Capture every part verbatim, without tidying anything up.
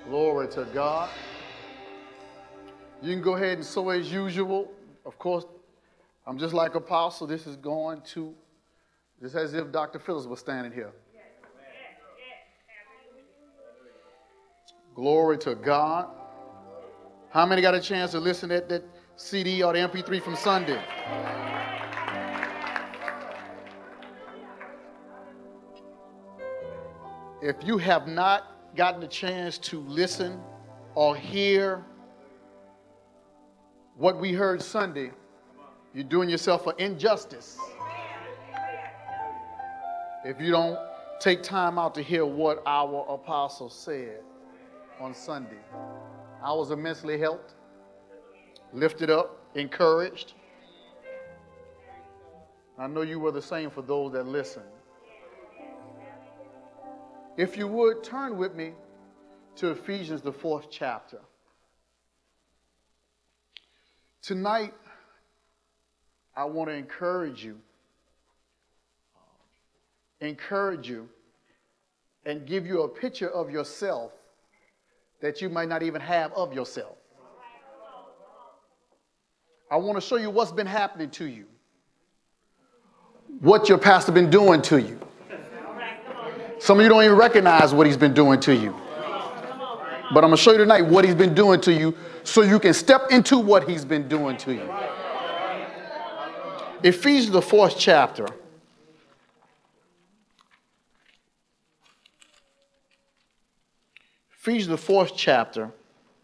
Glory to God. You can go ahead and sow as usual. Of course, I'm just like Apostle. This is going to, just as if Doctor Phillips was standing here. Glory to God. How many got a chance to listen to that C D or the M P three from Sunday? If you have not gotten a chance to listen or hear what we heard Sunday, you're doing yourself an injustice if you don't take time out to hear what our apostle said on Sunday. I was immensely helped, lifted up, encouraged. I know you were the same for those that listened. If you would, turn with me to Ephesians, the fourth chapter. Tonight, I want to encourage you, encourage you, and give you a picture of yourself that you might not even have of yourself. I want to show you what's been happening to you, what your pastor been doing to you. Some of you don't even recognize what he's been doing to you. But I'm going to show you tonight what he's been doing to you so you can step into what he's been doing to you. Ephesians, the fourth chapter. Ephesians, the fourth chapter.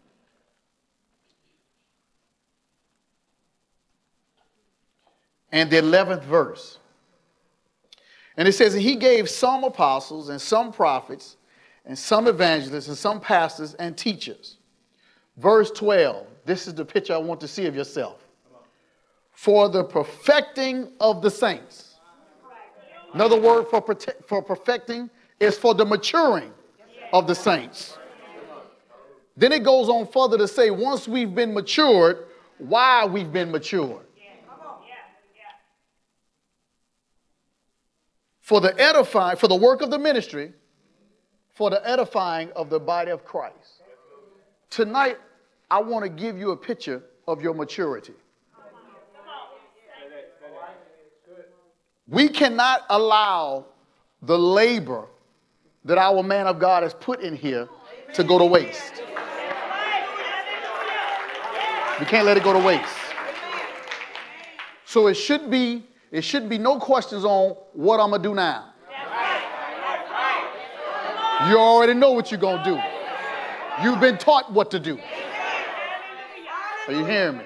And the eleventh verse. And it says, and he gave some apostles and some prophets and some evangelists and some pastors and teachers. Verse twelve, this is the picture I want to see of yourself. For the perfecting of the saints. Another word for, prote- for perfecting is for the maturing of the saints. Then it goes on further to say, once we've been matured, why we've been matured. For the edifying, for the work of the ministry, for the edifying of the body of Christ. Tonight, I want to give you a picture of your maturity. We cannot allow the labor that our man of God has put in here to go to waste. We can't let it go to waste. So it should be It should be no questions on what I'm going to do now. You already know what you're going to do. You've been taught what to do. Are you hearing me?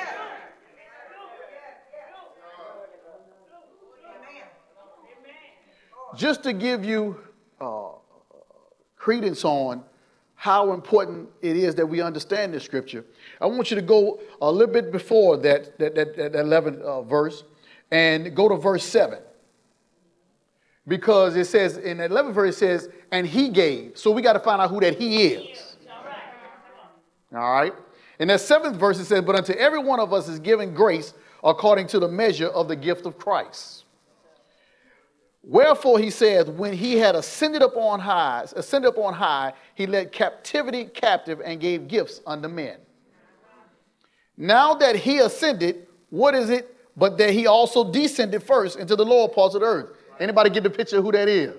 Just to give you uh, credence on how important it is that we understand this scripture, I want you to go a little bit before that, that, that, that eleventh uh, verse. And go to verse seven. Because it says, in the eleventh verse, it says, and he gave. So we got to find out who that he is. All right. In that seventh verse, it says, but unto every one of us is given grace according to the measure of the gift of Christ. Wherefore he says, when he had ascended up on high, ascended up on high, he led captivity captive and gave gifts unto men. Now that he ascended, what is it? But that he also descended first into the lower parts of the earth. Anybody get the picture of who that is?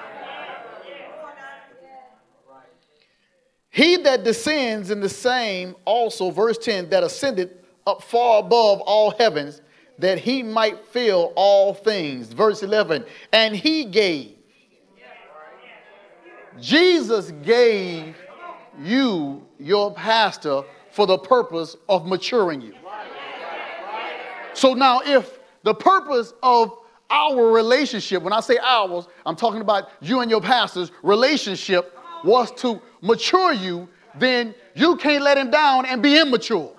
He that descends in the same also, verse ten, that ascended up far above all heavens, that he might fill all things. Verse eleven, and he gave. Jesus gave you, your pastor, for the purpose of maturing you. So now if the purpose of our relationship, when I say ours, I'm talking about you and your pastor's relationship was to mature you, then you can't let him down and be immature.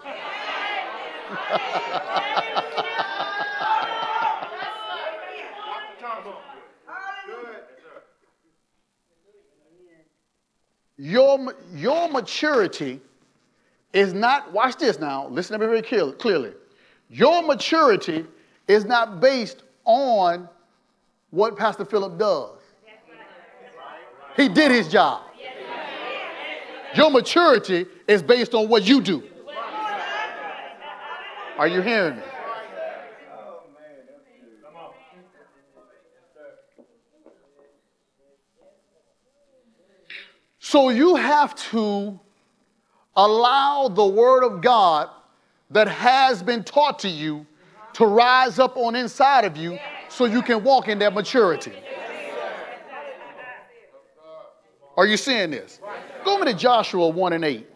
Your, your maturity is not, watch this now, listen to me very clear, clearly. Your maturity is not based on what Pastor Philip does. He did his job. Your maturity is based on what you do. Are you hearing me? So you have to allow the word of God that has been taught to you to rise up on inside of you so you can walk in that maturity. Are you seeing this? Go over to Joshua one and eight.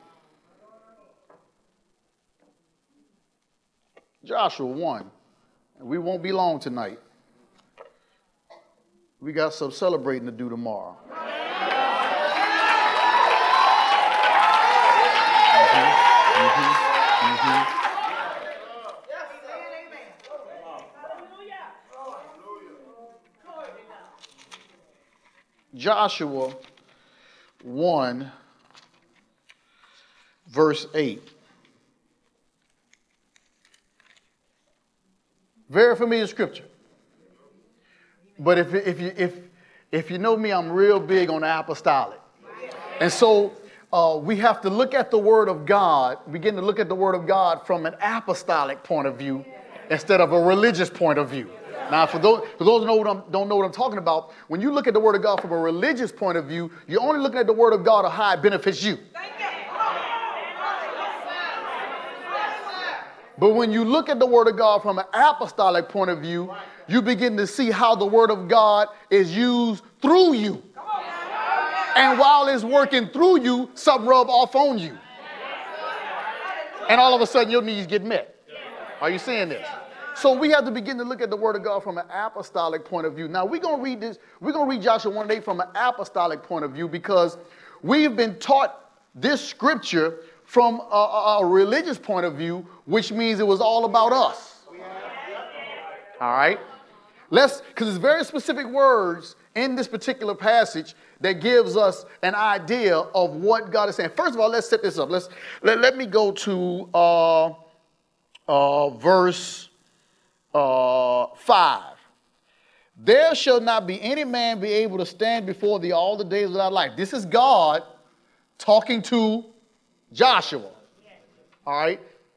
Joshua one. And we won't be long tonight. We got some celebrating to do tomorrow. Joshua one, verse eight. Very familiar scripture. But if, if, you, if, if you know me, I'm real big on the apostolic. And so uh, we have to look at the word of God, begin to look at the word of God from an apostolic point of view instead of a religious point of view. Now, for those, for those who know what I'm, don't know what I'm talking about, when you look at the Word of God from a religious point of view, you're only looking at the Word of God of how it benefits you. But when you look at the Word of God from an apostolic point of view, you begin to see how the Word of God is used through you. And while it's working through you, some rub off on you. And all of a sudden, your needs get met. Are you seeing this? So we have to begin to look at the word of God from an apostolic point of view. Now we're going to read this, we're going to read Joshua one and eight from an apostolic point of view because we've been taught this scripture from a, a religious point of view, which means it was all about us. All right? Let's, because there's very specific words in this particular passage that gives us an idea of what God is saying. First of all, let's set this up. Let's let, let me go to uh, uh, verse Uh, five. There shall not be any man be able to stand before thee all the days of thy life. This is God talking to Joshua. All right.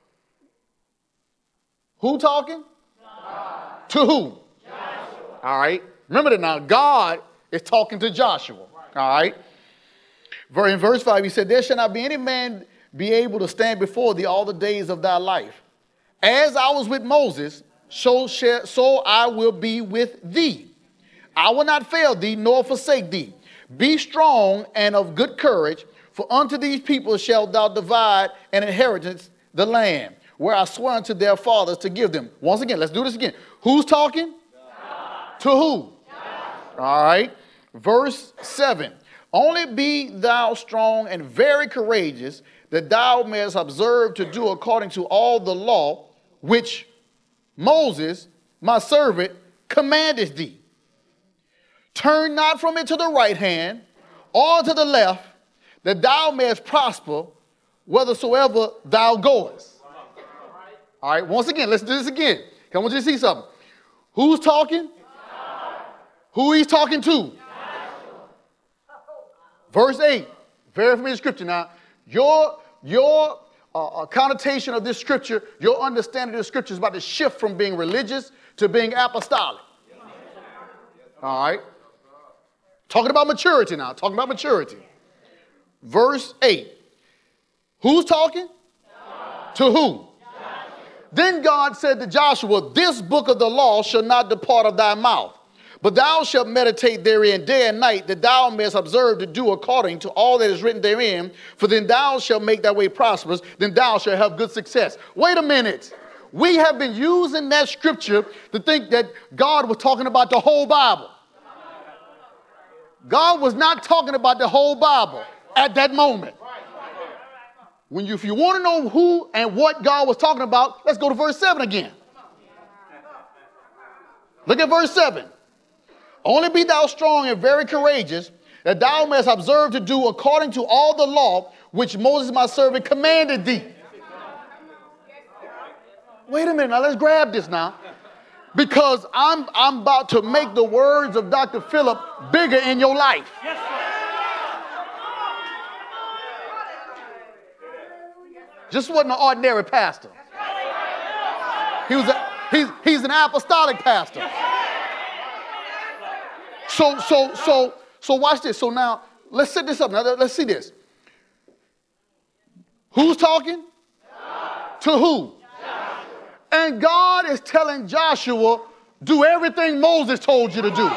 Who talking? God. To who? Joshua. All right. Remember that now. God is talking to Joshua. All right. In verse five, he said, there shall not be any man be able to stand before thee all the days of thy life. As I was with Moses, So, shall, so I will be with thee. I will not fail thee, nor forsake thee. Be strong and of good courage, for unto these people shalt thou divide an inheritance, the land, where I swear unto their fathers to give them. Once again, let's do this again. Who's talking? God. To who? God. All right. Verse seven. Only be thou strong and very courageous, that thou mayest observe to do according to all the law which Moses, my servant, commanded thee. Turn not from it to the right hand or to the left, that thou mayest prosper whithersoever thou goest. All right, once again, let's do this again. Come on, just see something. Who's talking? God. Who he's talking to? God. Verse eight, very familiar scripture. Now, your, your Uh, a connotation of this scripture, your understanding of the scripture is about to shift from being religious to being apostolic. All right. Talking about maturity now. Talking about maturity. Verse eight. Who's talking? God. To who? God. Then God said to Joshua, this book of the law shall not depart of thy mouth, but thou shalt meditate therein day and night, that thou mayest observe to do according to all that is written therein. For then thou shalt make thy way prosperous, then thou shalt have good success. Wait a minute. We have been using that scripture to think that God was talking about the whole Bible. God was not talking about the whole Bible at that moment. When you, if you want to know who and what God was talking about, let's go to verse seven again. Look at verse seven. Only be thou strong and very courageous, that thou mayest observe to do according to all the law which Moses my servant commanded thee. Wait a minute, now let's grab this now. Because I'm, I'm about to make the words of Doctor Philip bigger in your life. Just wasn't an ordinary pastor. He was a, he's, he's an apostolic pastor. So, so, so, so watch this. So now, let's set this up. Now, let's see this. Who's talking? God. To who? Joshua. And God is telling Joshua, do everything Moses told you to do.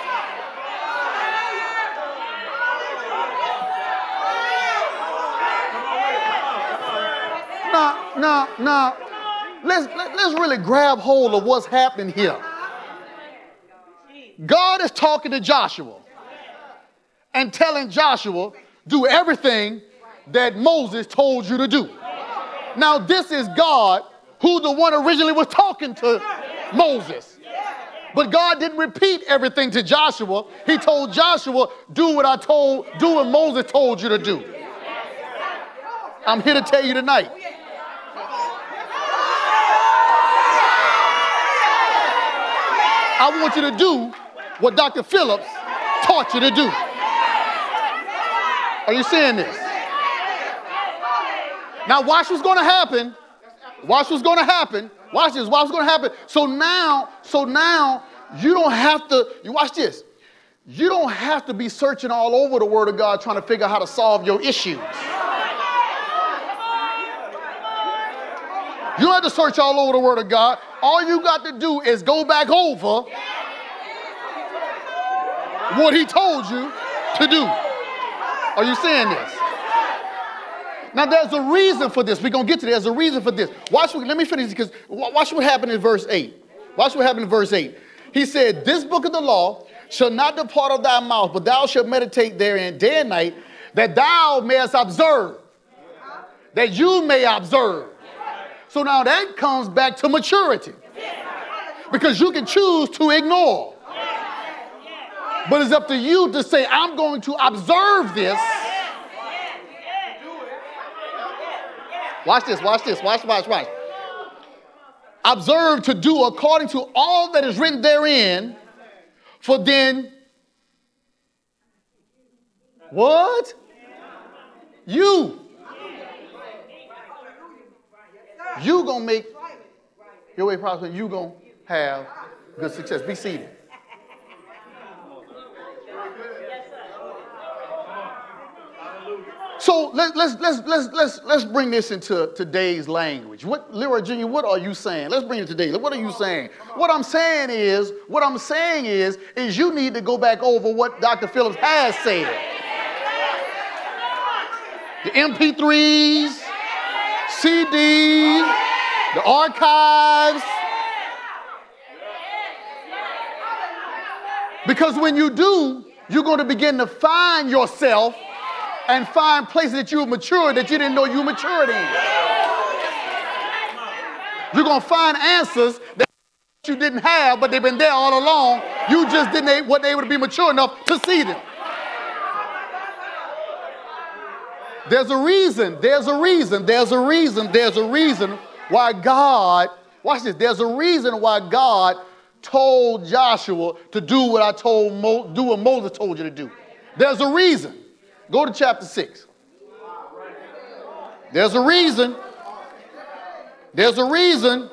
Now, now, now, let's, let, let's really grab hold of what's happening here. God is talking to Joshua and telling Joshua, do everything that Moses told you to do. Now, this is God who the one originally was talking to Moses. But God didn't repeat everything to Joshua. He told Joshua, do what I told, do what Moses told you to do. I'm here to tell you tonight. I want you to do what Doctor Phillips taught you to do. Are you seeing this? Now watch what's going to happen. Watch what's going to happen. Watch this. Watch what's going to happen. So now, so now you don't have to, you watch this. You don't have to be searching all over the Word of God trying to figure out how to solve your issues. You don't have to search all over the Word of God. All you got to do is go back over what He told you to do. Are you seeing this? Now, there's a reason for this. We're going to get to this. There's a reason for this. Watch. Let me finish because watch what happened in verse eight. Watch what happened in verse eight. He said, this book of the law shall not depart of thy mouth, but thou shalt meditate therein day and night, that thou mayest observe. That you may observe. So now that comes back to maturity. Because you can choose to ignore. But it's up to you to say, I'm going to observe this. Watch this, watch this, watch, watch, watch. Observe to do according to all that is written therein, for then, what? You. You gonna make your way prosperous. You gonna have good success. Be seated. So let, let's let's let's let's let's bring this into today's language. What, Leroy Junior, what are you saying? Let's bring it today. What are you saying? What I'm saying is, what I'm saying is, is you need to go back over what Doctor Phillips has said. The M P threes, C Ds, the archives. Because when you do, you're going to begin to find yourself and find places that you matured that you didn't know you matured in. You're going to find answers that you didn't have, but they've been there all along. You just didn't wasn't able to be mature enough to see them. There's a reason, there's a reason, there's a reason, there's a reason why God, watch this, there's a reason why God told Joshua to do what I told Mo, do what Moses told you to do. There's a reason. Go to chapter six. There's a reason. There's a reason.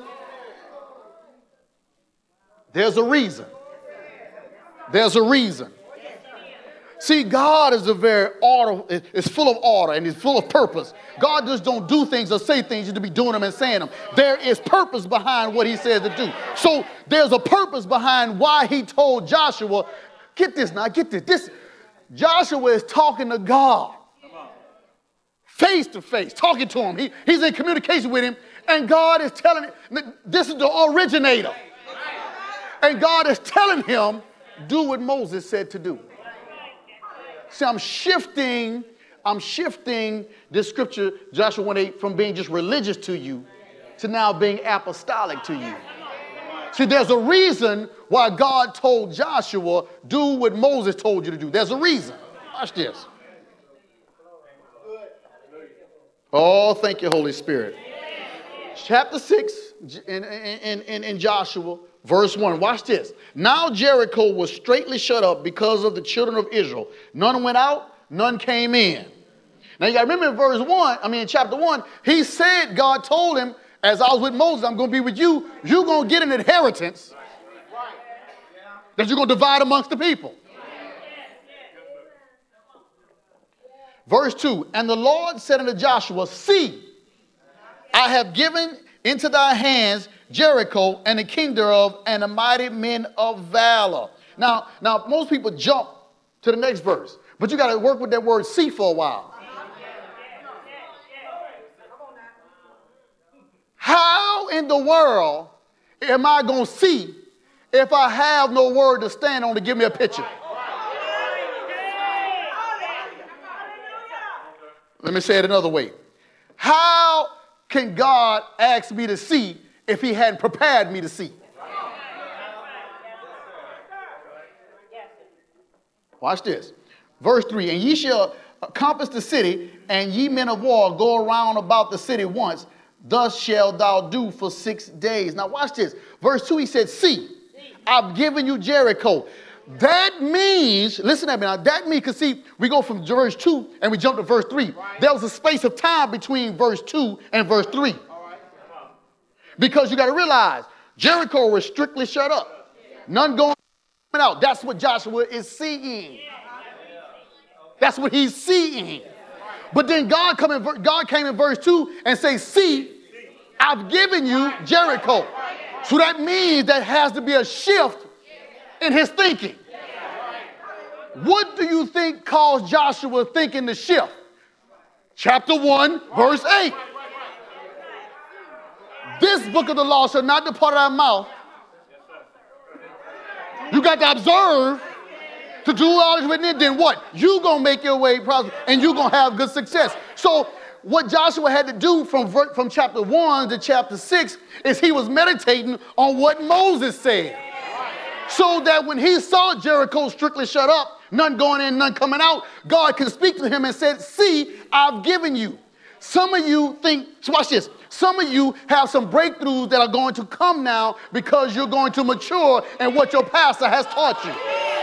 There's a reason. There's a reason. See, God is a very order, is full of order and is full of purpose. God just don't do things or say things just to be doing them and saying them. There is purpose behind what He says to do. So there's a purpose behind why He told Joshua, get this now, get this. This Joshua is talking to God face to face, talking to Him. He, he's in communication with Him, and God is telling him, this is the originator. And God is telling him, do what Moses said to do. See, I'm shifting, I'm shifting this scripture, Joshua one eight, from being just religious to you to now being apostolic to you. See, there's a reason why God told Joshua, do what Moses told you to do. There's a reason. Watch this. Oh, thank you, Holy Spirit. Chapter six in, in, in, in Joshua, verse one. Watch this. Now Jericho was straitly shut up because of the children of Israel. None went out, none came in. Now you got to remember in verse one, I mean in chapter one, he said, God told him, as I was with Moses, I'm going to be with you. You're going to get an inheritance that you're going to divide amongst the people. Verse two, and the Lord said unto Joshua, see, I have given into thy hands Jericho and the king thereof and the mighty men of valor. Now, now most people jump to the next verse, but you got to work with that word see for a while. How in the world am I going to see if I have no word to stand on to give me a picture? Let me say it another way. How can God ask me to see if he hadn't prepared me to see? Watch this. Verse three, and ye shall compass the city, and ye men of war go around about the city once. Thus shalt thou do for six days. Now watch this. Verse two, he said, see, I've given you Jericho. That means, listen to me now, that means, because see, we go from verse two and we jump to verse three. Right. There was a space of time between verse two and verse three. All right. Because you got to realize, Jericho was strictly shut up. None going out. That's what Joshua is seeing. That's what he's seeing. But then God, come in, God came in verse two and say, see, I've given you Jericho. So that means there has to be a shift in his thinking. What do you think caused Joshua thinking to shift? Chapter one, verse eight. This book of the law shall not depart out of thy mouth. You got to observe to do all this written in. Then what? You going to make your way prosperous and you going to have good success. So what Joshua had to do from, from chapter one to chapter six is he was meditating on what Moses said. So that when he saw Jericho strictly shut up, none going in, none coming out, God can speak to him and said, see, I've given you. Some of you think, so watch this, some of you have some breakthroughs that are going to come now because you're going to mature in what your pastor has taught you.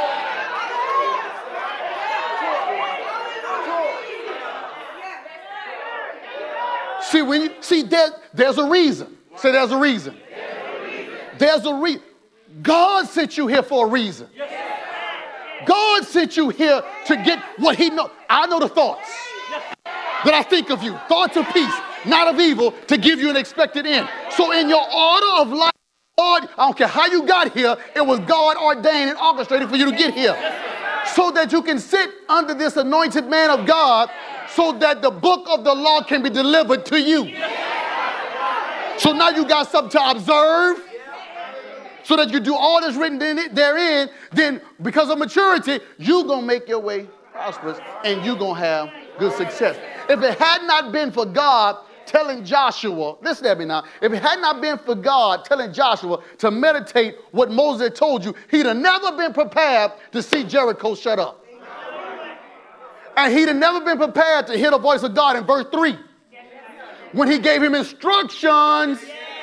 See, when you see there, there's a reason. Say there's a reason. There's a reason. God sent you here for a reason. God sent you here to get what he knows. I know the thoughts that I think of you. Thoughts of peace, not of evil, to give you an expected end. So in your order of life, God, I don't care how you got here, it was God ordained and orchestrated for you to get here. So that you can sit under this anointed man of God so that the book of the law can be delivered to you. So now you got something to observe. So that you do all that's written therein, then because of maturity, you're going to make your way prosperous and you're going to have good success. If it had not been for God telling Joshua, listen to me now, if it had not been for God telling Joshua to meditate what Moses had told you, he'd have never been prepared to see Jericho shut up. And he'd have never been prepared to hear the voice of God in verse three when he gave him instructions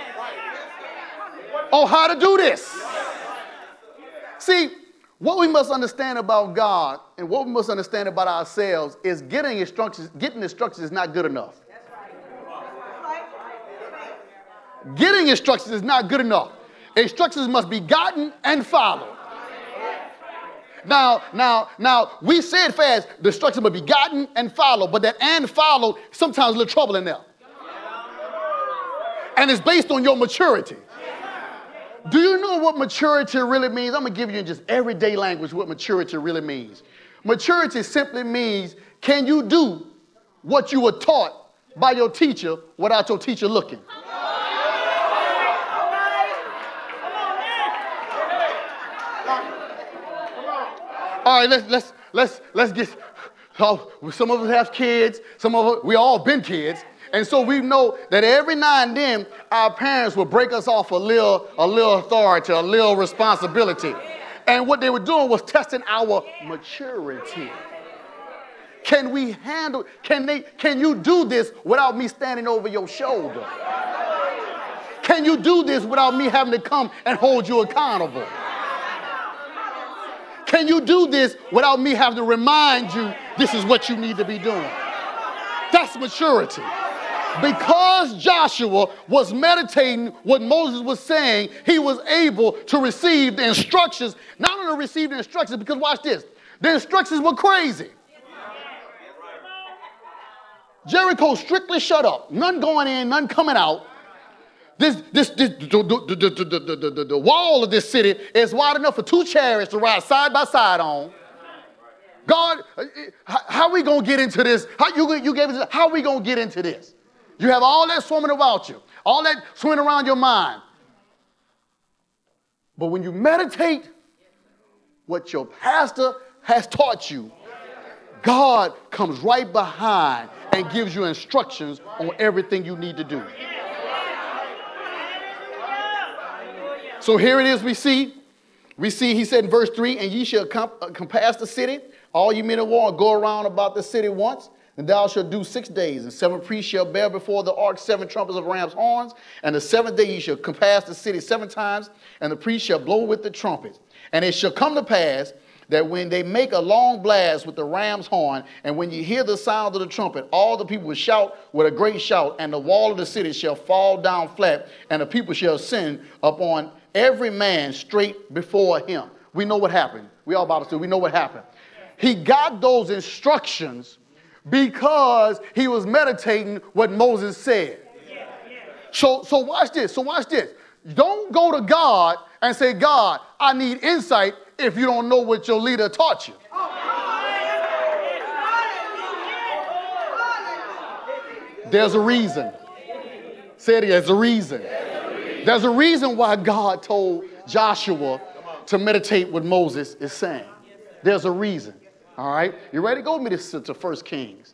on how to do this. See, what we must understand about God and what we must understand about ourselves is getting instructions, getting instructions is not good enough. Getting instructions is not good enough. Instructions must be gotten and followed. Now, now, now, we said fast, the instructions must be gotten and followed, but that and followed, sometimes a little trouble in there. And it's based on your maturity. Do you know what maturity really means? I'm going to give you in just everyday language what maturity really means. Maturity simply means, can you do what you were taught by your teacher without your teacher looking? All right, let's let's let's let's get. Oh, some of us have kids. Some of us, we all been kids. And so we know that every now and then our parents will break us off a little, a little authority, a little responsibility. And what they were doing was testing our maturity. Can we handle, can they, can you do this without me standing over your shoulder? Can you do this without me having to come and hold you accountable? Can you do this without me having to remind you this is what you need to be doing? That's maturity. Because Joshua was meditating what Moses was saying, he was able to receive the instructions. Not only receive the instructions, because watch this, the instructions were crazy. Jericho strictly shut up. None going in, none coming out. This, this, this, the, the, the, the, the, the, the wall of this city is wide enough for two chariots to ride side by side on. God, how are we going to get into this? How you, you gave us, how are we going to get into this? You have all that swimming about you, all that swimming around your mind. But when you meditate what your pastor has taught you, God comes right behind and gives you instructions on everything you need to do. So here it is we see. We see, he said in verse three, and ye shall comp- compass the city, all ye men of war, and go around about the city once, and thou shalt do six days, and seven priests shall bear before the ark seven trumpets of ram's horns, and the seventh day ye shall compass the city seven times, and the priests shall blow with the trumpets. And it shall come to pass that when they make a long blast with the ram's horn, and when you hear the sound of the trumpet, all the people will shout with a great shout, and the wall of the city shall fall down flat, and the people shall ascend upon every man straight before him. We know what happened. We all about to say, we know what happened. He got those instructions because he was meditating what Moses said. So, so watch this. So watch this. Don't go to God and say, God, I need insight, if you don't know what your leader taught you. There's a reason. Say it again. There's a reason. There's a reason why God told Joshua to meditate what Moses is saying. There's a reason. All right? You ready? Go with me to, to First Kings.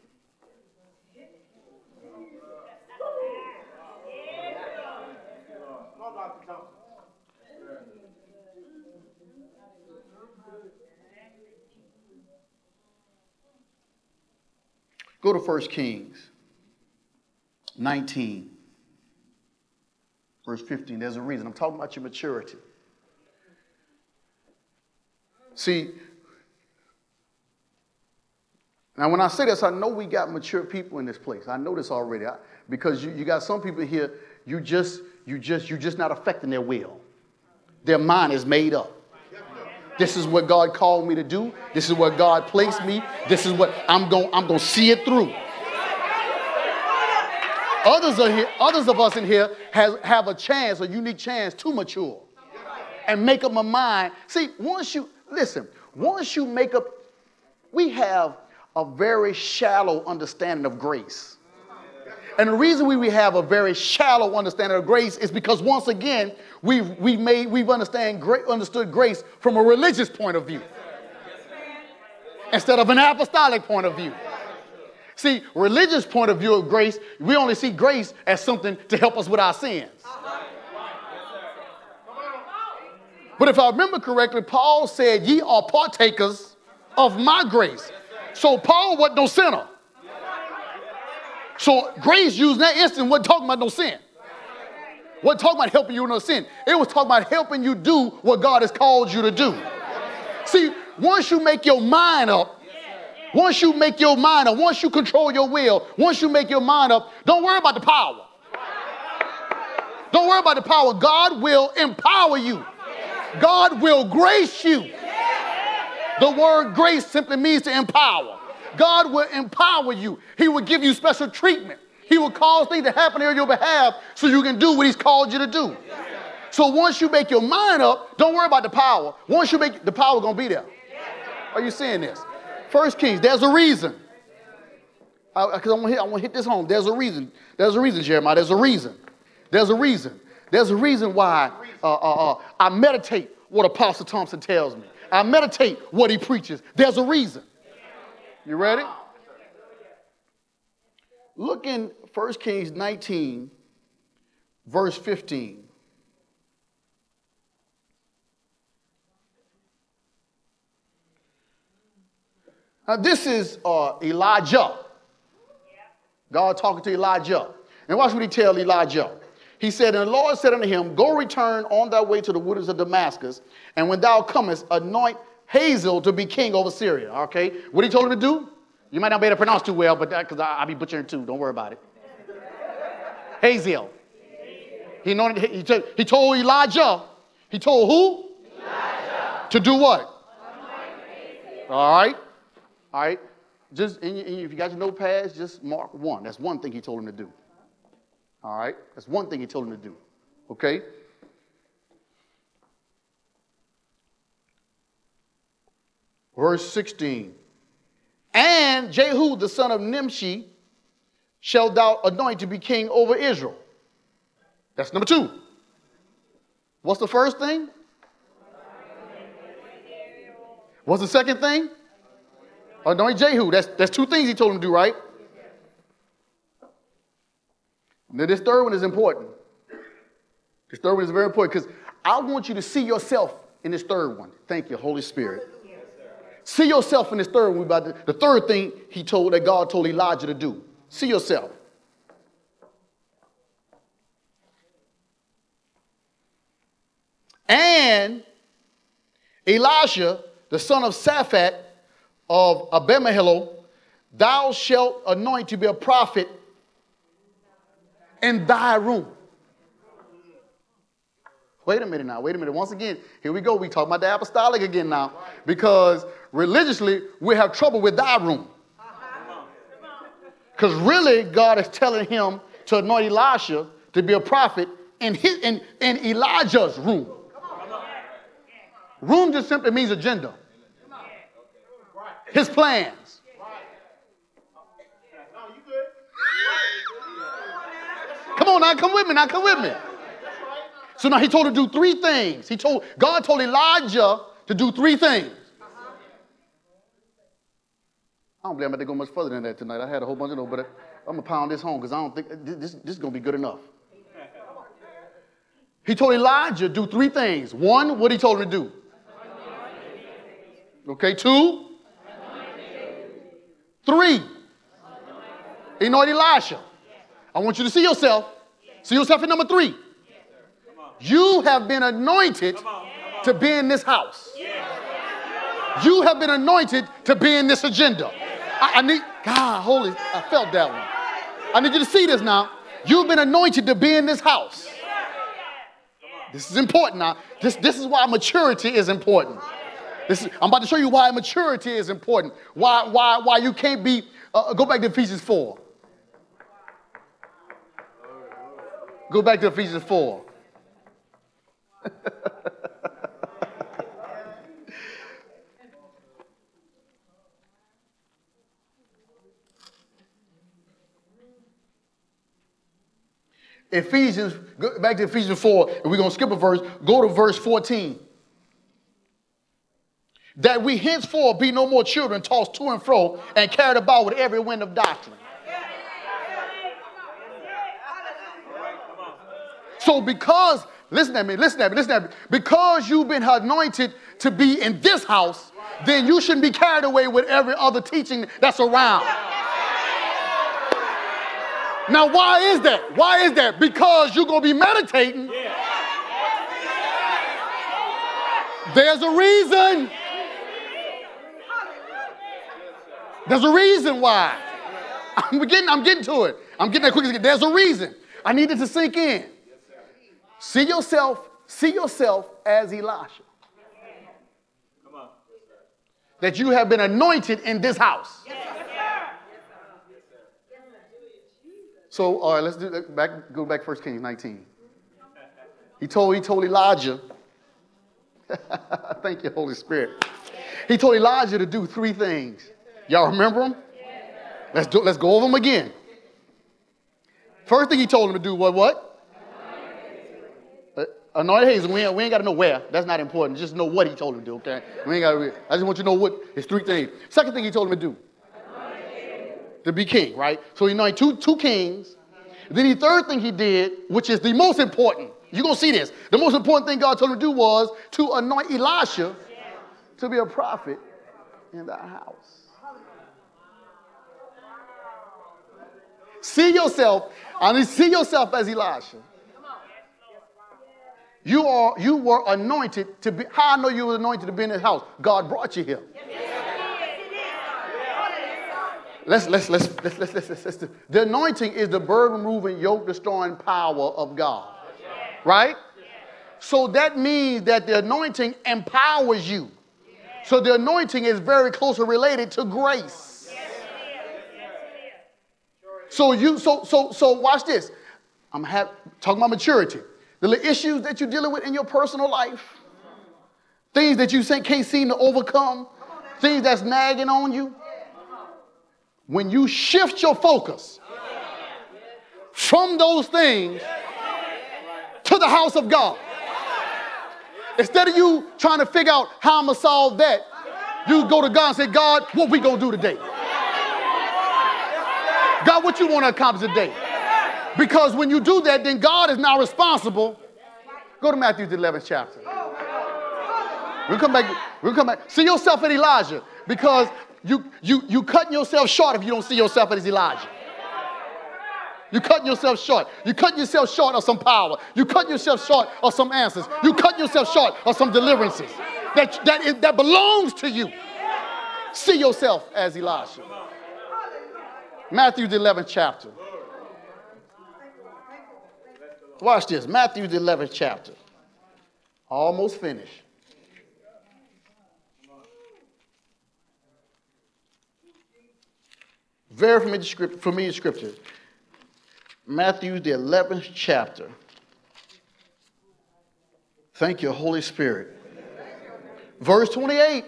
Go to First Kings nineteen, verse fifteen. There's a reason. I'm talking about your maturity. See, now when I say this, I know we got mature people in this place. I know this already I, because you, you got some people here, you just, you just, you're just not affecting their will. Their mind is made up. This is what God called me to do. This is what God placed me. This is what I'm going I'm going to see it through. Others are here, others of us in here has, have a chance, a unique chance to mature and make up my mind. See, once you, listen, once you make up, we have a very shallow understanding of grace. And the reason we, we have a very shallow understanding of grace is because once again, we've, we've, made, we've understand, understood grace from a religious point of view instead of an apostolic point of view. See, religious point of view of grace, we only see grace as something to help us with our sins. But if I remember correctly, Paul said, ye are partakers of my grace. So Paul wasn't no sinner. So grace used in that instant wasn't talking about no sin. Wasn't talking about helping you with no sin. It was talking about helping you do what God has called you to do. See, once you make your mind up, once you make your mind up, once you control your will, once you make your mind up, don't worry about the power. Don't worry about the power. God will empower you. God will grace you. The word grace simply means to empower. God will empower you. He will give you special treatment. He will cause things to happen on your behalf so you can do what he's called you to do. So once you make your mind up, don't worry about the power. Once you make the power, going to be there. Are you seeing this? First Kings, there's a reason. Because I, I want to hit, I want to hit this home. There's a reason. There's a reason, Jeremiah. There's a reason. There's a reason. There's a reason why uh, uh, uh, I meditate what Apostle Thompson tells me. I meditate what he preaches. There's a reason. You ready? Look in First Kings nineteen, verse fifteen. Now this is uh, Elijah. God talking to Elijah. And watch what he tell Elijah. He said, and the Lord said unto him, go return on thy way to the wilderness of Damascus, and when thou comest, anoint Hazael to be king over Syria. Okay, what he told him to do? You might not be able to pronounce too well, but because I'll be butchering too. Don't worry about it. Hazael. He, anointed, he, he, he told Elijah. He told who? Elijah. To do what? All right. All right. Just in, in, if you got your notepads, just mark one. That's one thing he told him to do. All right. That's one thing he told him to do. Okay. Verse sixteen. And Jehu, the son of Nimshi, shall thou anoint to be king over Israel. That's number two. What's the first thing? What's the second thing? Anoint Jehu. That's, that's two things he told him to do, right? Now, this third one is important. This third one is very important because I want you to see yourself in this third one. Thank you, Holy Spirit. See yourself in this third one. About the, the third thing he told that God told Elijah to do. See yourself. And Elisha, the son of Shaphat of Abimahello, thou shalt anoint to be a prophet in thy room. Wait a minute now. Wait a minute. Once again, here we go. We talk about the apostolic again now. Because religiously, we have trouble with thy room. Because really, God is telling him to anoint Elisha to be a prophet in, his, in, in Elijah's room. Room just simply means agenda. His plans. Come on now. Come with me now. Come with me. So now he told him to do three things. He told God told Elijah to do three things. I don't believe I'm about to go much further than that tonight. I had a whole bunch of those, but I'm going to pound this home because I don't think this, this is going to be good enough. He told Elijah to do three things. One, what he told him to do. Okay, two. Three. Anoint Elisha. I want you to see yourself. See yourself in number three. You have been anointed to be in this house. You have been anointed to be in this agenda. I, I need, God, holy, I felt that one. I need you to see this now. You've been anointed to be in this house. This is important now. This, this is why maturity is important. This is, I'm about to show you why maturity is important. Why, why, why you can't be, uh, go back to Ephesians four. Go back to Ephesians four. Ephesians, go back to Ephesians four, and we're going to skip a verse. Go to verse fourteen. That we henceforth be no more children tossed to and fro and carried about with every wind of doctrine. So because, listen at me, listen at me, listen at me. Because you've been anointed to be in this house, then you shouldn't be carried away with every other teaching that's around. Now, why is that? Why is that? Because you're going to be meditating. There's a reason. There's a reason why. I'm getting, I'm getting to it. I'm getting that quick. There's a reason. I need it to sink in. See yourself, see yourself as Elisha. That you have been anointed in this house. So, all right, let's do that. Back, go back First Kings nineteen. He told, he told Elijah, thank you, Holy Spirit. He told Elijah to do three things. Y'all remember them? Let's do, let's go over them again. First thing he told him to do was what? Uh, anoint Hazel. We ain't, we ain't got to know where. That's not important. Just know what he told him to do, okay? We ain't got to. I just want you to know what his three things. Second thing he told him to do. To be king, right? So he anointed two, two kings. Then the third thing he did, which is the most important. You're going to see this. The most important thing God told him to do was to anoint Elisha to be a prophet in the house. See yourself. I mean, see yourself as Elisha. You are. You were anointed to be. How I know you were anointed to be in this house? God brought you here. Let's, let's, let's, let's, let's, let's, let's, let's do. The anointing is the burden removing, yoke destroying power of God. Right? So that means that the anointing empowers you. So the anointing is very closely related to grace. So you, so, so, so watch this. I'm have, talking about maturity. The little issues that you're dealing with in your personal life, things that you think can't seem to overcome, things that's nagging on you. When you shift your focus from those things to the house of God, instead of you trying to figure out how I'm going to solve that, you go to God and say, God, what we going to do today? God, what you want to accomplish today? Because when you do that, then God is now responsible. Go to Matthew the eleventh chapter. We'll come back. We'll come back. See yourself in Elijah, because you you you cutting yourself short if you don't see yourself as Elijah. You cutting yourself short. You cutting yourself short of some power. You cutting yourself short of some answers. You cutting yourself short of some deliverances that that is, that belongs to you. See yourself as Elijah. Matthew the eleventh chapter. Watch this. Matthew the eleventh chapter. Almost finished. Very familiar scripture, familiar scripture. Matthew the eleventh chapter. Thank you, Holy Spirit. Verse twenty-eight.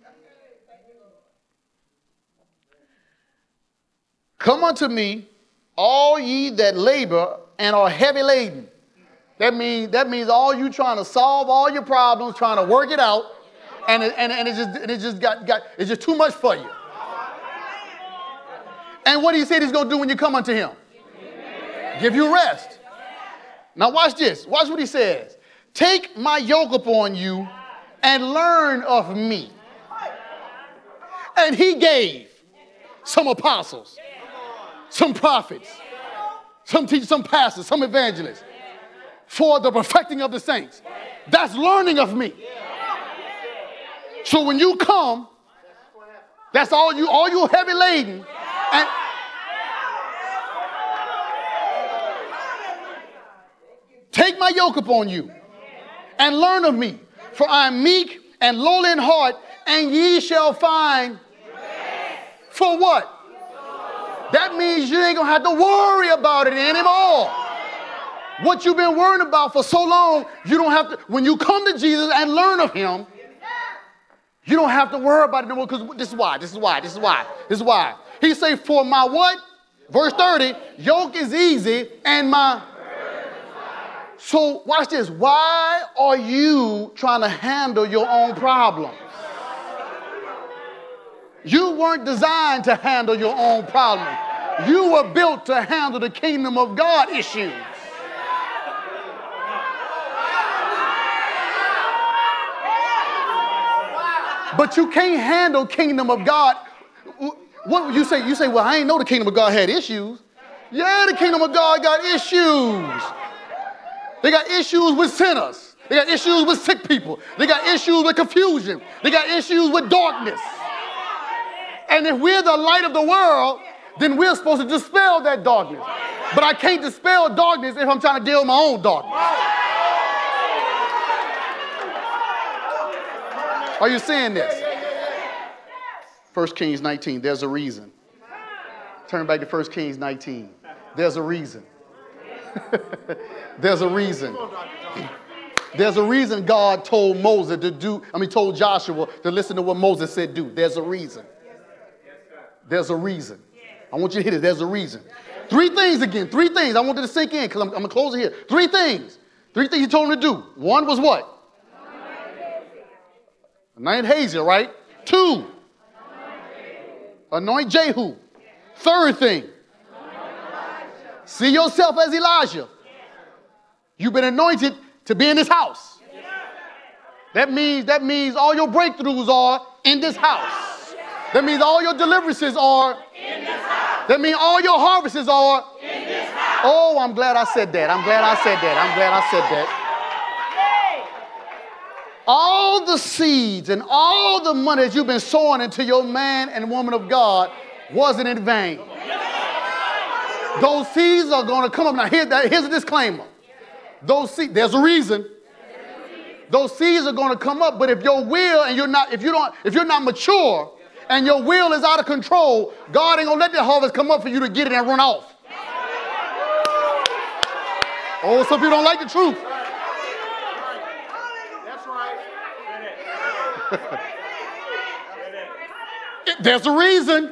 Come unto me, all ye that labor and are heavy laden. That means that means all you trying to solve all your problems, trying to work it out, and it, and, and it just and it just got, got it's just too much for you. And what he said he's going to do when you come unto him? Give you rest. Now watch this. Watch what he says. Take my yoke upon you and learn of me. And he gave some apostles, some prophets, some teachers, some pastors, some evangelists for the perfecting of the saints. That's learning of me. So when you come, that's all you, all you heavy laden. And take my yoke upon you and learn of me, for I am meek and lowly in heart, and ye shall find. For what? That means you ain't gonna have to worry about it anymore. What you've been worrying about for so long, you don't have to. When you come to Jesus and learn of him, you don't have to worry about it anymore, because this is why, this is why, this is why, this is why. He say, for my what? Verse thirty, yoke is easy and my... So watch this. Why are you trying to handle your own problems? You weren't designed to handle your own problems. You were built to handle the kingdom of God issues. But you can't handle kingdom of God. What would you say? You say, well, I ain't know the kingdom of God had issues. Yeah, the kingdom of God got issues. They got issues with sinners. They got issues with sick people. They got issues with confusion. They got issues with darkness. And if we're the light of the world, then we're supposed to dispel that darkness. But I can't dispel darkness if I'm trying to deal with my own darkness. Are you seeing this? First Kings nineteen, there's a reason. Turn back to First Kings nineteen. There's a reason. There's a reason. There's a reason God told Moses to do, I mean, told Joshua to listen to what Moses said do. There's a reason. There's a reason. I want you to hit it. There's a reason. Three things again. Three things. I want you to sink in because I'm, I'm going to close it here. Three things. Three things he told him to do. One was what? Anoint Hazael, right? Two. Anoint Jehu. Third thing. See yourself as Elijah. You've been anointed to be in this house. That means, that means all your breakthroughs are in this house. That means all your deliverances are in this house. That means all your harvests are in this house. Oh, I'm glad I said that. I'm glad I said that. I'm glad I said that. All the seeds and all the money that you've been sowing into your man and woman of God wasn't in vain. Those seeds are going to come up. Now, here, here's a disclaimer. Those seeds, there's a reason. Those seeds are going to come up, but if your will and you're not, if you don't, if you're not mature and your will is out of control, God ain't going to let that harvest come up for you to get it and run off. Oh, some people don't like the truth. That's right. There's a reason.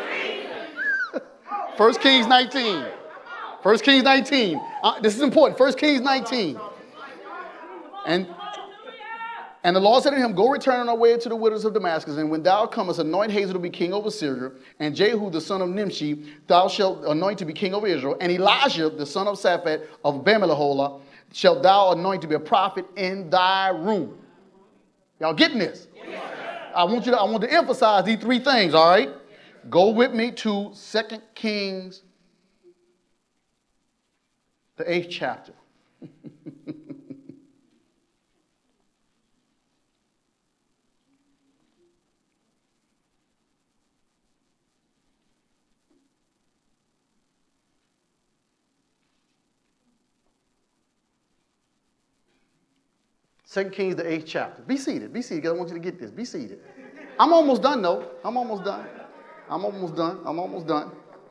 First Kings nineteen. First Kings nineteen. Uh, this is important. First Kings nineteen. And, and the Lord said to him, go return on our way to the wilderness of Damascus, and when thou comest, anoint Hazael to be king over Syria, and Jehu the son of Nimshi thou shalt anoint to be king over Israel, and Elijah the son of Shaphat of Bamelahola shalt thou anoint to be a prophet in thy room. Y'all getting this? Yes. I want you to, I want to emphasize these three things, all right? Go with me to Second Kings, the eighth chapter. Second Kings, the eighth chapter. Be seated. Be seated, because I want you to get this. Be seated. I'm almost done, though. I'm almost done. I'm almost done. I'm almost done.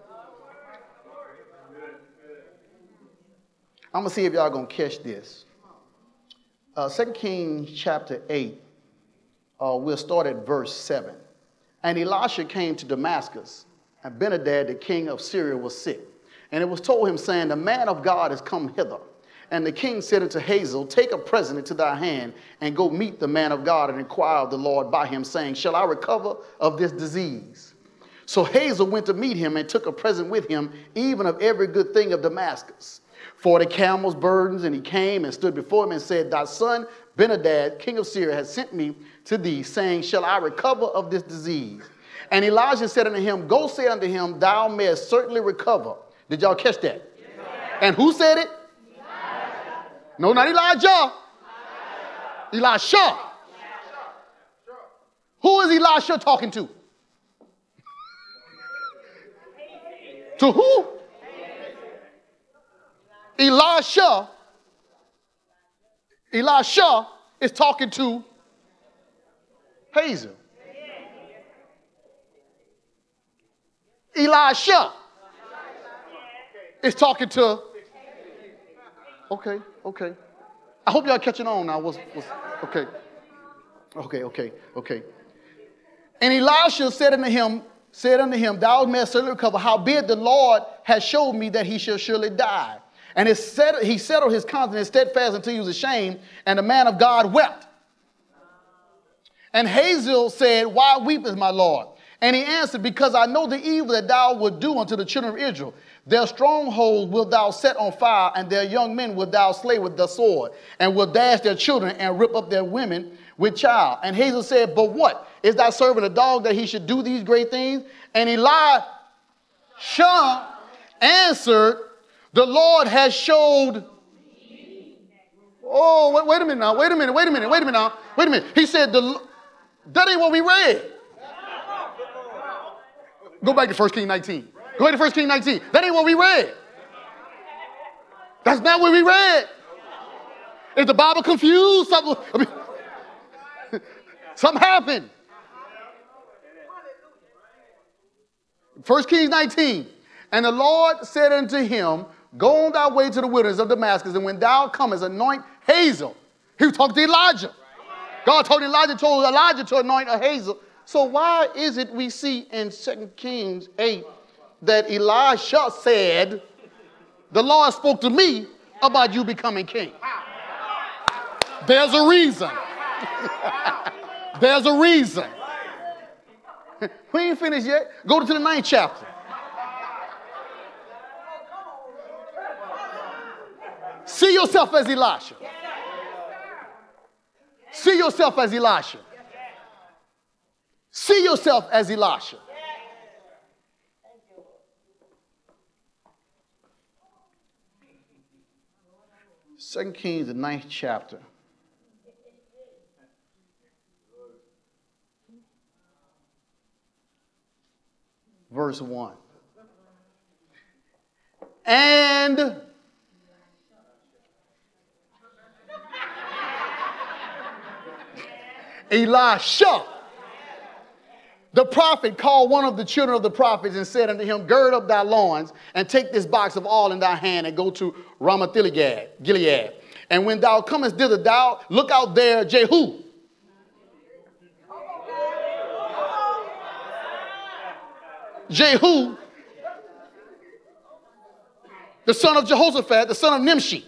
I'm going to see if y'all going to catch this. Uh, Second Kings, chapter eight. Uh, we'll start at verse seven. And Elisha came to Damascus, and Benhadad, the king of Syria, was sick. And it was told him, saying, the man of God is come hither. And the king said unto Hazael, take a present into thy hand, and go meet the man of God, and inquire of the Lord by him, saying, shall I recover of this disease? So Hazael went to meet him, and took a present with him, even of every good thing of Damascus, forty camels' burdens. And he came and stood before him, and said, thy son Benhadad, king of Syria, has sent me to thee, saying, shall I recover of this disease? And Elijah said unto him, go say unto him, thou mayest certainly recover. Did y'all catch that? Yes. And who said it? No, not Elijah. Elisha. Elisha. Who is Elisha talking to? To who? Elisha. Elisha is talking to Hazael. Elisha is talking to. Okay, okay. I hope y'all catching on now. What's, what's, okay. Okay, okay, okay. And Elisha said unto him, said unto him, thou mayest certainly recover, howbeit the Lord has showed me that he shall surely die. And it set, he settled his countenance steadfast until he was ashamed, and the man of God wept. And Hazael said, why weepeth my Lord? And he answered, because I know the evil that thou wilt do unto the children of Israel. Their strongholds wilt thou set on fire, and their young men wilt thou slay with the sword, and wilt dash their children and rip up their women with child. And Hazael said, but what? Is thy servant a dog that he should do these great things? And Elisha answered, the Lord has showed. Oh, wait, wait a minute now. Wait a minute. Wait a minute. Wait a minute now. Wait a minute. He said, the, that ain't what we read. Go back to First Kings nineteen. Go back to First Kings nineteen. That ain't what we read. That's not what we read. Is the Bible confused? Something, I mean, something happened. First Kings nineteen. And the Lord said unto him, go on thy way to the wilderness of Damascus, and when thou comest, anoint Hazael. He was talking to Elijah. God told Elijah, told Elijah to anoint a Hazael. So why is it we see in Second Kings eight that Elisha said, the Lord spoke to me about you becoming king? There's a reason. There's a reason. We ain't finished yet. Go to the ninth chapter. See yourself as Elisha. See yourself as Elisha. See yourself as Elisha. Second Kings, the ninth chapter. verse one. And Elisha, the prophet, called one of the children of the prophets and said unto him, gird up thy loins and take this box of oil in thy hand and go to Ramoth Gilead. And when thou comest thither, thou look out there Jehu. Jehu, the son of Jehoshaphat, the son of Nimshi,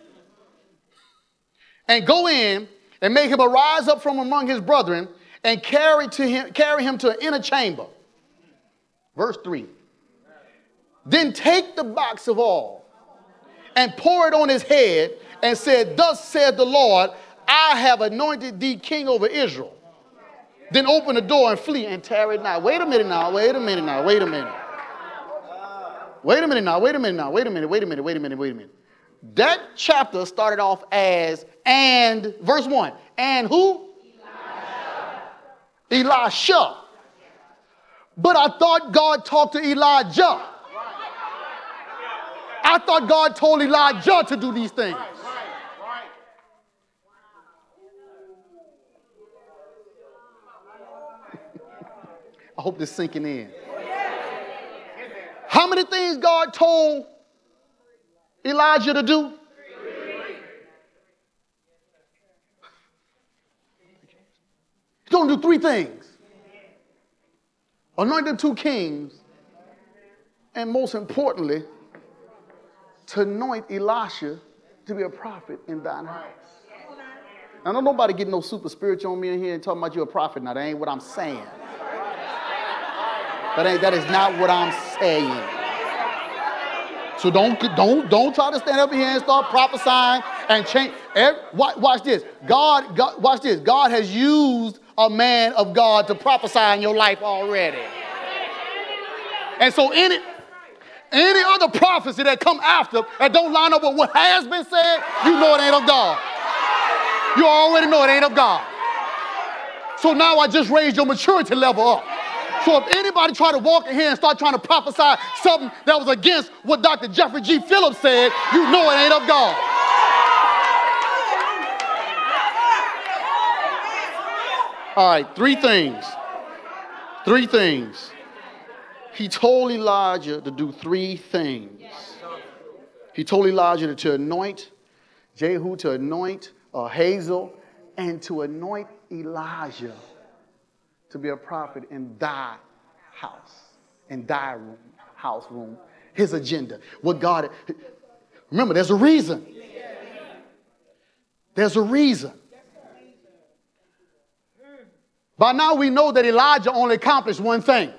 and go in and make him arise up from among his brethren and carry to him, carry him to an inner chamber. Verse three. Then take the box of oil and pour it on his head and said, thus said the Lord, I have anointed thee king over Israel. Then open the door and flee and tarry not. Wait a minute now, wait a minute now, wait a minute. Wait a minute now, wait a minute now, wait a minute, wait a minute, wait a minute, wait a minute. That chapter started off as, and, verse one, and who? Elisha. Elisha. But I thought God talked to Elijah. I thought God told Elijah to do these things. I hope this is sinking in. How many things God told Elijah to do? He's going to do three things. Anoint the two kings, and most importantly, to anoint Elisha to be a prophet in thine house. Now, don't nobody get no super spiritual on me in here and talking about you a prophet. Now, that ain't what I'm saying. That ain't, that is not what I'm saying. So don't, don't, don't try to stand up here and start prophesying and change. Every, watch, watch this. God, God, watch this. God has used a man of God to prophesy in your life already. And so any, any other prophecy that come after that don't line up with what has been said, you know it ain't of God. You already know it ain't of God. So now I just raised your maturity level up. So if anybody try to walk in here and start trying to prophesy something that was against what Doctor Jeffrey G. Phillips said, you know it ain't of God. All right, three things. Three things. He told Elijah to do three things. He told Elijah to anoint, Jehu to anoint uh, Hazel, and to anoint Elijah to be a prophet in thy house, in thy room, house room, his agenda. What God, remember, there's a reason. There's a reason. By now we know that Elijah only accomplished one thing.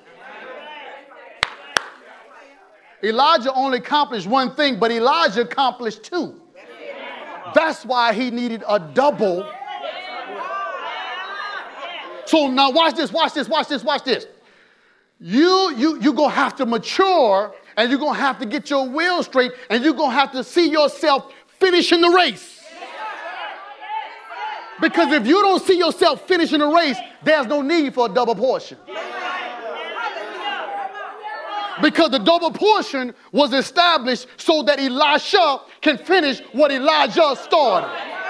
Elijah only accomplished one thing, but Elijah accomplished two. That's why he needed a double. So now watch this, watch this, watch this, watch this. You, you, you're going to have to mature, and you're going to have to get your will straight, and you're going to have to see yourself finishing the race. Because if you don't see yourself finishing the race, there's no need for a double portion. Because the double portion was established so that Elisha can finish what Elijah started.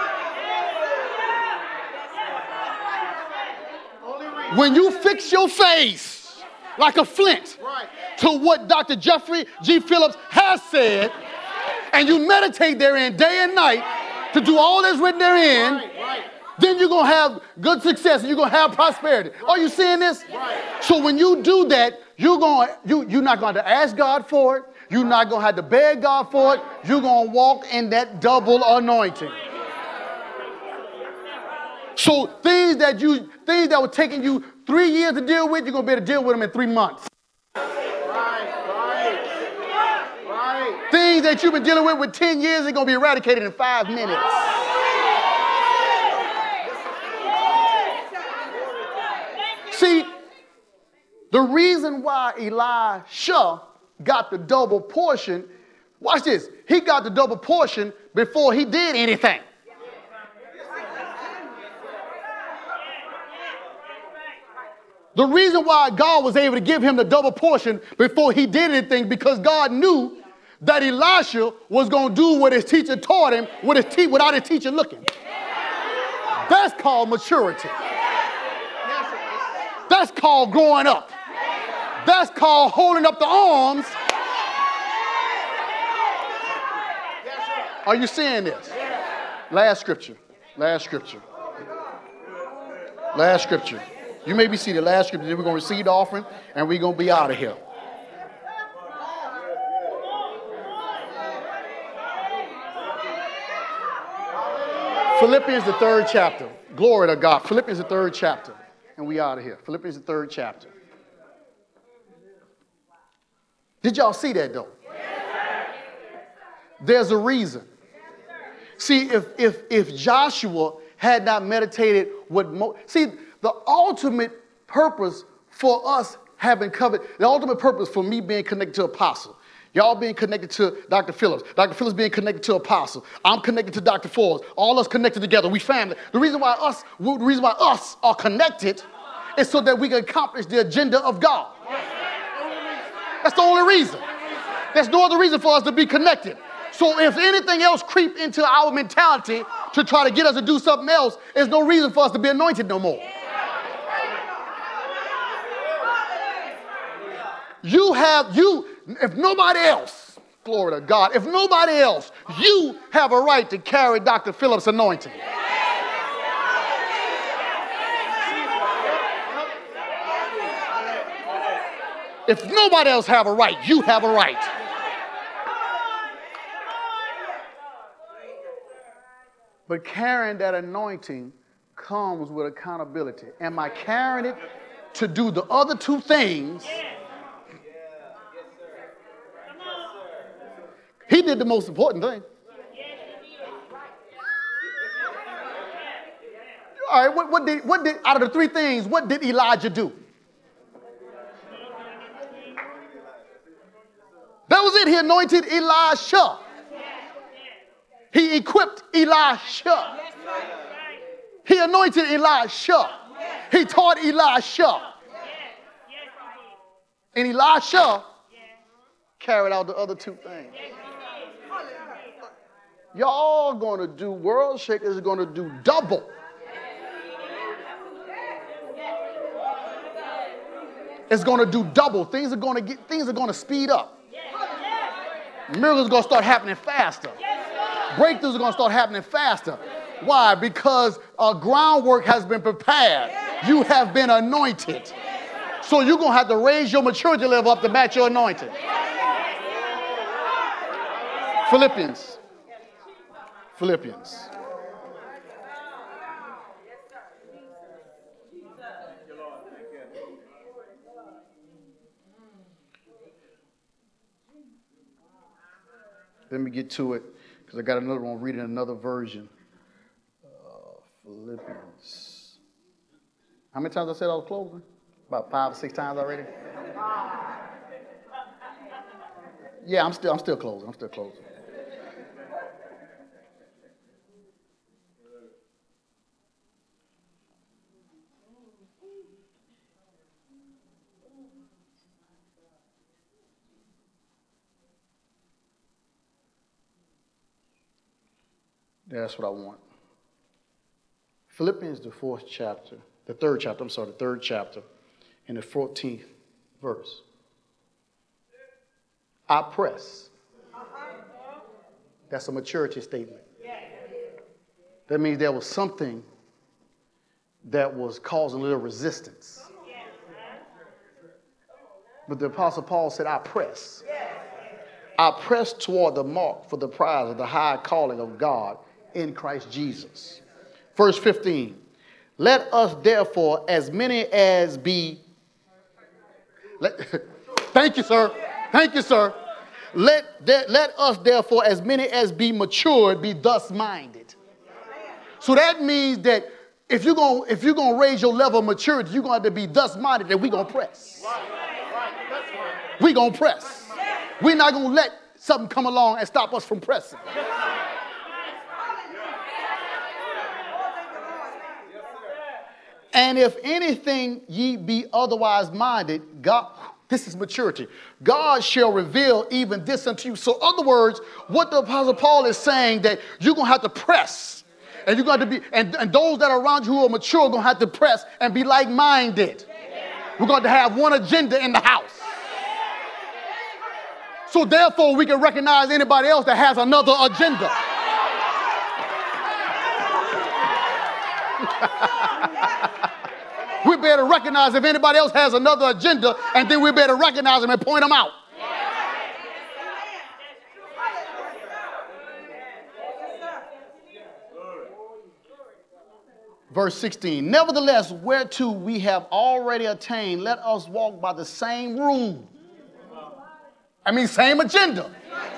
When you fix your face like a flint to what Doctor Jeffrey G. Phillips has said, and you meditate therein day and night to do all that's written therein, then you're going to have good success and you're going to have prosperity. Are you seeing this? So when you do that, you're, going, you, you're not going to ask God for it. You're not going to have to beg God for it. You're going to walk in that double anointing. So things that you things that were taking you three years to deal with, you're going to be able to deal with them in three months. Right, right, right. Things that you've been dealing with with ten years, they're going to be eradicated in five minutes. See, the reason why Elisha got the double portion, watch this, he got the double portion before he did anything. The reason why God was able to give him the double portion before he did anything, because God knew that Elisha was going to do what his teacher taught him with his te- without his teacher looking. That's called maturity. That's called growing up. That's called holding up the arms. Are you seeing this? Last scripture. Last scripture. Last scripture. You may be seated. Last scripture. Then we're going to receive the offering and we're going to be out of here. Philippians, the third chapter. Glory to God. Philippians, the third chapter. And we out of here. Philippians, the third chapter. Did y'all see that, though? There's a reason. See, if if if Joshua had not meditated what Mo- see, the ultimate purpose for us having covered, the ultimate purpose for me being connected to Apostle, y'all being connected to Doctor Phillips, Doctor Phillips being connected to Apostle, I'm connected to Doctor Forbes, all us connected together, we family. The reason why us, the reason why us are connected is so that we can accomplish the agenda of God. That's the only reason. There's no other reason for us to be connected. So if anything else creep into our mentality to try to get us to do something else, there's no reason for us to be anointed no more. You have, you, if nobody else, glory to God, if nobody else, you have a right to carry Doctor Phillips' anointing. If nobody else have a right, you have a right. But carrying that anointing comes with accountability. Am I carrying it to do the other two things? He did the most important thing. All right, what, what did, what did, out of the three things, what did Elijah do? That was it. He anointed Elisha. He equipped Elisha. He anointed Elisha. He taught Elisha. And Elisha carried out the other two things. Y'all going to do, World Shakers are going to do double. It's going to do double. Things are going to get, things are going to speed up. Miracles are going to start happening faster. Breakthroughs are going to start happening faster. Why? Because uh, groundwork has been prepared. You have been anointed. So you're going to have to raise your maturity level up to match your anointing. Philippians. Philippians. Let me get to it, because I got another one reading another version. Uh, Philippians. How many times I said I was closing? About five or six times already? Yeah, I'm still, I'm still closing. I'm still closing. That's what I want. Philippians, the fourth chapter, the third chapter, I'm sorry, the third chapter, in the fourteenth verse. I press. That's a maturity statement. That means there was something that was causing a little resistance. But the Apostle Paul said, I press. I press toward the mark for the prize of the high calling of God in Christ Jesus. Verse fifteen. Let us therefore, as many as be, let, thank you, sir. Thank you, sir. Let, that, let us therefore, as many as be matured, be thus minded. So that means that if you're going if you're going to raise your level of maturity, you're going to have to be thus minded that we're going to press. We're going to press. We're not going to let something come along and stop us from pressing. And if anything ye be otherwise minded, God, this is maturity. God shall reveal even this unto you. So, in other words, what the Apostle Paul is saying, that you're going to have to press. And you're going to be, and, and those that are around you who are mature are going to have to press and be like-minded. We're going to have one agenda in the house. So therefore, we can recognize anybody else that has another agenda. We better recognize if anybody else has another agenda, and then we better recognize them and point them out. Verse sixteen, nevertheless, whereto we have already attained, let us walk by the same rule. I mean, same agenda.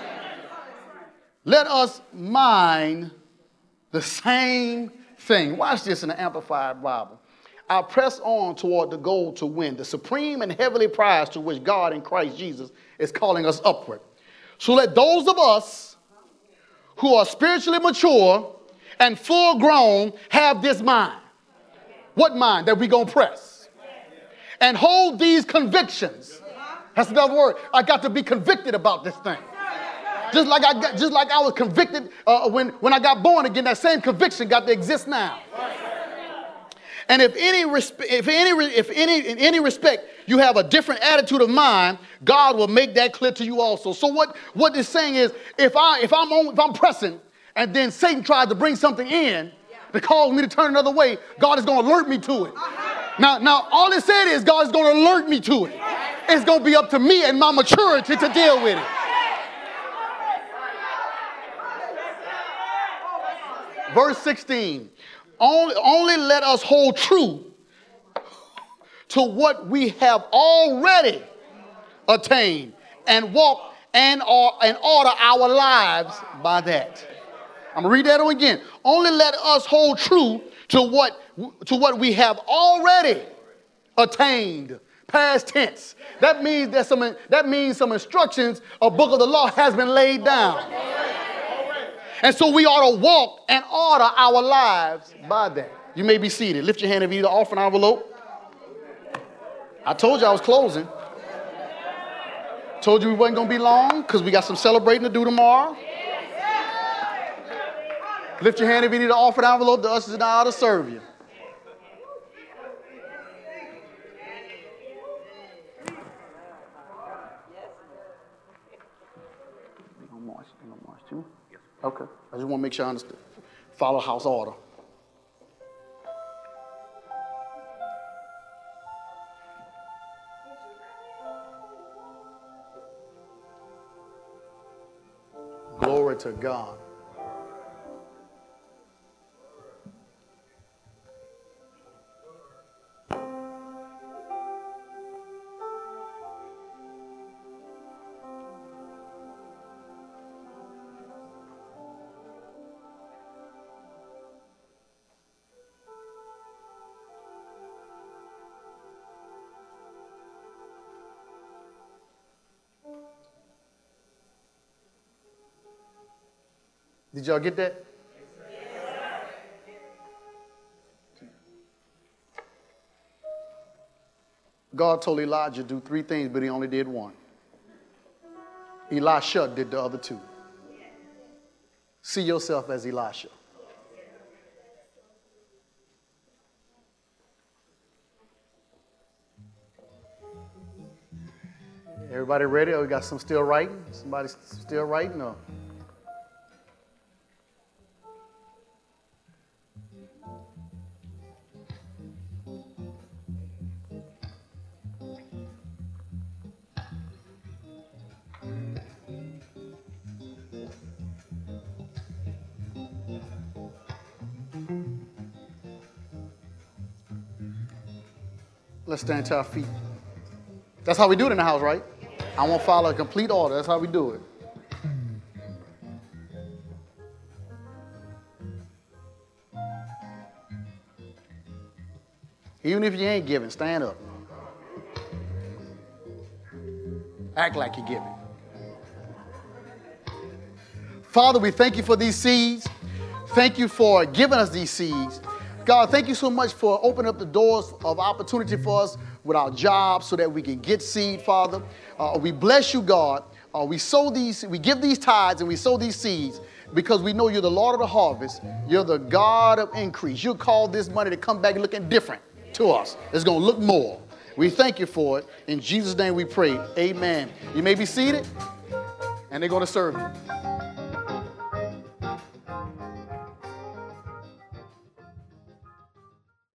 Let us mind the same thing. Watch this in the Amplified Bible. I press on toward the goal to win the supreme and heavenly prize to which God in Christ Jesus is calling us upward. So let those of us who are spiritually mature and full grown have this mind. What mind? That we gonna press and hold these convictions. That's another word. I got to be convicted about this thing. Just like I got, just like I was convicted uh, when when I got born again. That same conviction got to exist now. And if any resp- if any if any in any respect you have a different attitude of mind, God will make that clear to you also. So what what it's saying is, if I if I'm on, if I'm pressing, and then Satan tries to bring something in to cause me to turn another way, God is going to alert me to it. Now, now all it said is God is going to alert me to it. It's going to be up to me and my maturity to deal with it. Verse sixteen, only, only let us hold true to what we have already attained and walk and, or, and order our lives by that. I'm going to read that one again. Only let us hold true to what, to what we have already attained. Past tense. That means that some, that means some instructions, a book of the law has been laid down. And so we ought to walk and order our lives by that. You may be seated. Lift your hand if you need an offering envelope. I told you I was closing. Told you we wasn't going to be long because we got some celebrating to do tomorrow. Lift your hand if you need an offering envelope. The ushers are now to serve you. Okay. I just want to make sure I understand. Follow house order. Glory to God. Did y'all get that? God told Elijah to do three things, but he only did one. Elisha did the other two. See yourself as Elisha. Everybody ready? Or we got some still writing? Somebody still writing? Or? Let's stand to our feet. That's how we do it in the house, right? I won't follow a complete order. That's how we do it. Even if you ain't giving, stand up. Act like you're giving. Father, we thank you for these seeds. Thank you for giving us these seeds. God, thank you so much for opening up the doors of opportunity for us with our jobs so that we can get seed, Father. Uh, we bless you, God. Uh, we sow these, we give these tithes and we sow these seeds because we know you're the Lord of the harvest. You're the God of increase. You'll call this money to come back looking different to us. It's going to look more. We thank you for it. In Jesus' name we pray. Amen. You may be seated, and they're going to serve you.